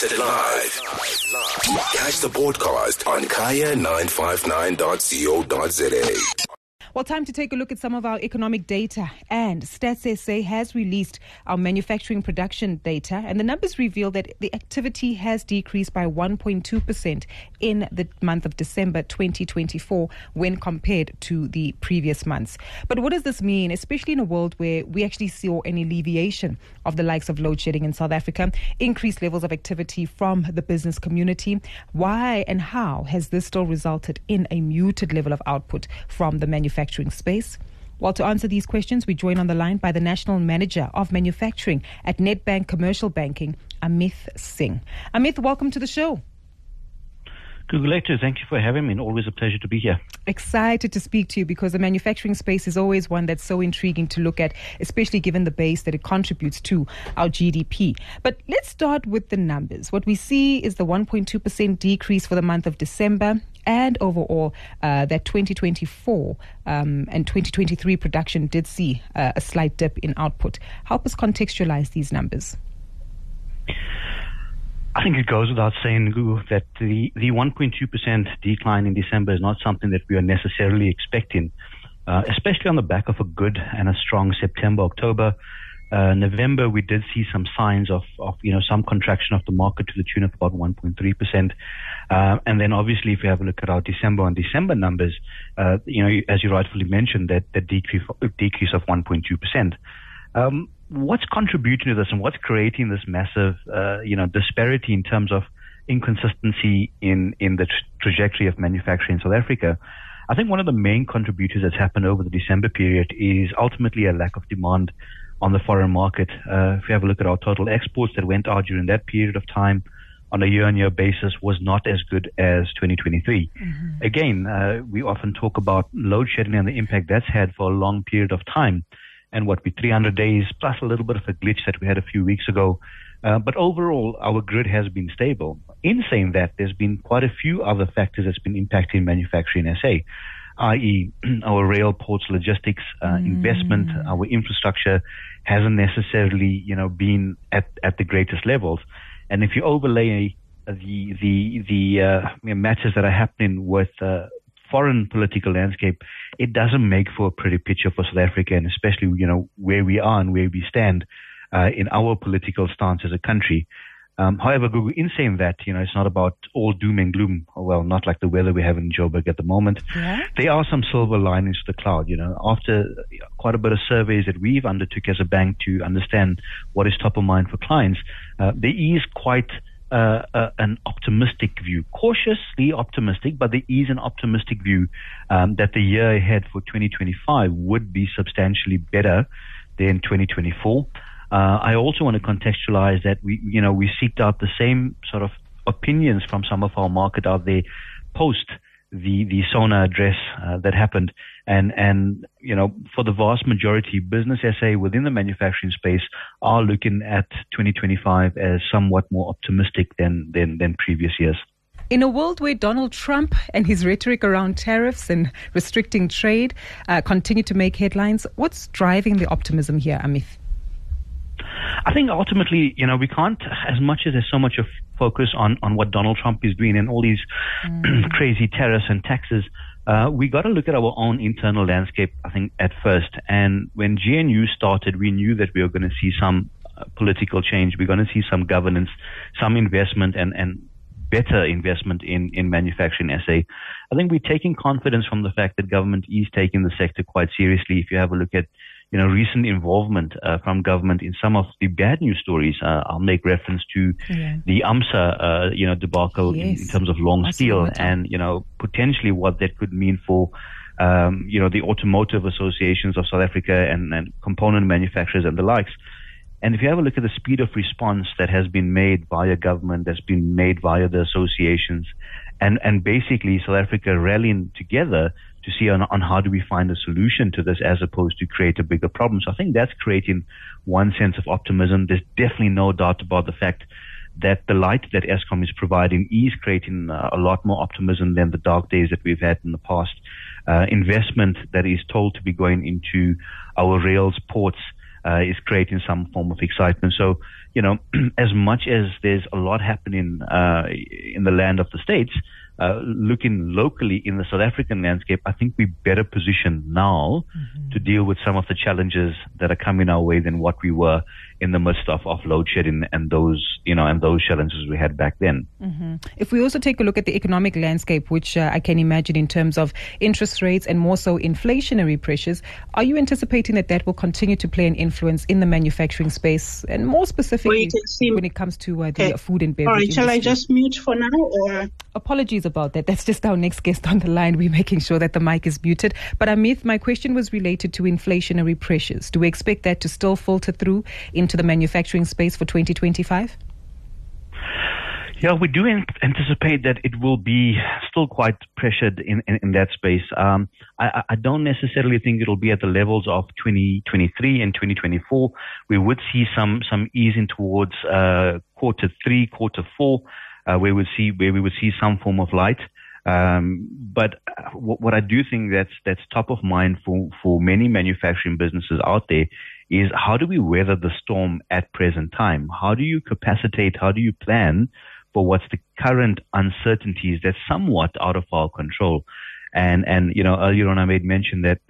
Listen live. Catch the podcast on kaya959.co.za. Well, time to take a look at some of our economic data. And Stats SA has released our manufacturing production data, and the numbers reveal that the activity has decreased by 1.2% in the month of December 2024 when compared to the previous months. But what does this mean, especially in a world where we actually saw an alleviation of the likes of load shedding in South Africa, increased levels of activity from the business community? Why and how has this still resulted in a muted level of output from the manufacturing space? Well, to answer these questions, we join on the line by the National Manager of Manufacturing at Nedbank Commercial Banking, Amit Singh. Amit, welcome to the show. Gugulethu, thank you for having me, and always a pleasure to be here. Excited to speak to you because the manufacturing space is always one that's so intriguing to look at, especially given the base that it contributes to our GDP. But let's start with the numbers. What we see is the 1.2% decrease for the month of December, and overall that 2024 and 2023 production did see a slight dip in output. Help us contextualize these numbers. I think it goes without saying, Gugu, that the 1.2% decline in December is not something that we are necessarily expecting, especially on the back of a good and a strong September, October. November, we did see some signs of some contraction of the market to the tune of about 1.3%. And then obviously, if you have a look at our December on December numbers, as you rightfully mentioned, that the decrease of 1.2%. What's contributing to this and what's creating this massive, disparity in terms of inconsistency in the trajectory of manufacturing in South Africa? I think one of the main contributors that's happened over the December period is ultimately a lack of demand on the foreign market. If you have a look at our total exports that went out during that period of time on a year-on-year basis was not as good as 2023. Mm-hmm. Again, we often talk about load shedding and the impact that's had for a long period of time. And what we 300 days plus a little bit of a glitch that we had a few weeks ago. But overall, our grid has been stable. In saying that, there's been quite a few other factors that's been impacting manufacturing SA, i.e. our rail, ports, logistics, investment, our infrastructure hasn't necessarily, been at the greatest levels. And if you overlay the matters that are happening with foreign political landscape, it doesn't make for a pretty picture for South Africa, and especially, where we are and where we stand in our political stance as a country. However, Gugu, in saying that, it's not about all doom and gloom. Well, not like the weather we have in Joburg at the moment. Yeah. There are some silver linings to the cloud. After quite a bit of surveys that we've undertook as a bank to understand what is top of mind for clients, there is quite an optimistic view, cautiously optimistic, but there is an optimistic view that the year ahead for 2025 would be substantially better than 2024. I also want to contextualize that we seeked out the same sort of opinions from some of our market out there post the SONA address that happened, and for the vast majority, Business SA within the manufacturing space are looking at 2025 as somewhat more optimistic than previous years. In a world where Donald Trump and his rhetoric around tariffs and restricting trade continue to make headlines, what's driving the optimism here, Amit? I think ultimately, we can't, as much as there's so much of focus on what Donald Trump is doing and all these crazy tariffs and taxes, we got to look at our own internal landscape, I think, at first. And when GNU started, we knew that we were going to see some political change. We're going to see some governance, some investment and better investment in manufacturing SA. I think we're taking confidence from the fact that government is taking the sector quite seriously. If you have a look at recent involvement from government in some of the bad news stories. I'll make reference to the AMSA, debacle in terms of long steel and, potentially what that could mean for, the automotive associations of South Africa and component manufacturers and the likes. And if you have a look at the speed of response that has been made via government, that's been made via the associations, and basically South Africa rallying together to see on how do we find a solution to this as opposed to create a bigger problem. So I think that's creating one sense of optimism. There's definitely no doubt about the fact that the light that Eskom is providing is creating a lot more optimism than the dark days that we've had in the past. Investment that is told to be going into our rails, ports, is creating some form of excitement. So as much as there's a lot happening in the land of the States, looking locally in the South African landscape, I think we're better positioned now to deal with some of the challenges that are coming our way than what we were in the midst of load shedding and those challenges we had back then. If we also take a look at the economic landscape, which I can imagine in terms of interest rates and more so inflationary pressures, are you anticipating that will continue to play an influence in the manufacturing space, and more specifically when it comes to the food and beverage industry? Shall I just mute for now? Or? Apologies about that. That's just our next guest on the line. We're making sure that the mic is muted. But Amit, my question was related to inflationary pressures. Do we expect that to still filter through into the manufacturing space for 2025? Yeah, we do anticipate that it will be still quite pressured in that space. I don't necessarily think it'll be at the levels of 2023 and 2024. We would see some easing towards quarter 3, quarter 4, where we would see some form of light. But what I do think that's top of mind for many manufacturing businesses out there is, how do we weather the storm at present time? How do you capacitate? How do you plan for what's the current uncertainties that's somewhat out of our control? And earlier on I made mention that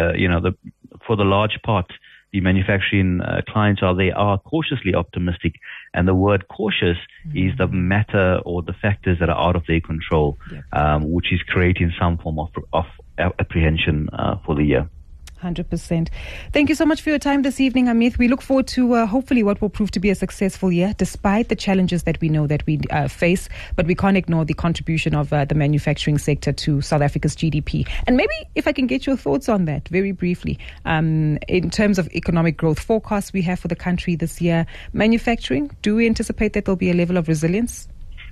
for the large part, the manufacturing clients are cautiously optimistic, and the word cautious is the matter or the factors that are out of their control, which is creating some form of apprehension for the year. 100%. Thank you so much for your time this evening, Amit. We look forward to hopefully what will prove to be a successful year, despite the challenges that we know that we face. But we can't ignore the contribution of the manufacturing sector to South Africa's GDP. And maybe if I can get your thoughts on that very briefly, in terms of economic growth forecasts we have for the country this year, manufacturing, do we anticipate that there'll be a level of resilience?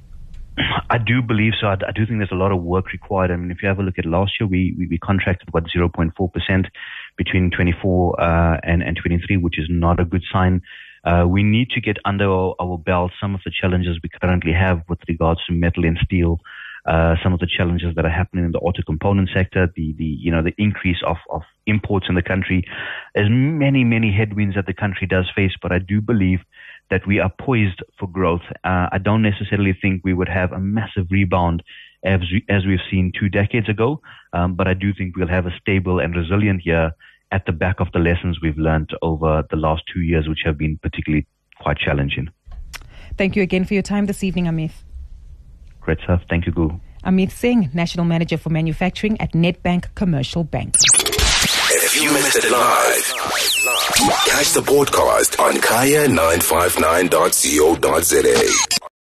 I do believe so. I do think there's a lot of work required. I mean, if you have a look at last year, we contracted 0.4% between 24 and 23, which is not a good sign. We need to get under our belt some of the challenges we currently have with regards to metal and steel, some of the challenges that are happening in the auto component sector, the increase of imports in the country. There's many headwinds that the country does face, but I do believe that we are poised for growth. I don't necessarily think we would have a massive rebound as we've seen 2 decades ago, but I do think we'll have a stable and resilient year at the back of the lessons we've learned over the last 2 years, which have been particularly quite challenging. Thank you again for your time this evening, Amit. Great stuff. Thank you, Gu. Amit Singh, National Manager for Manufacturing at Nedbank Commercial Bank. If you missed it live, catch the podcast on kaya959.co.za.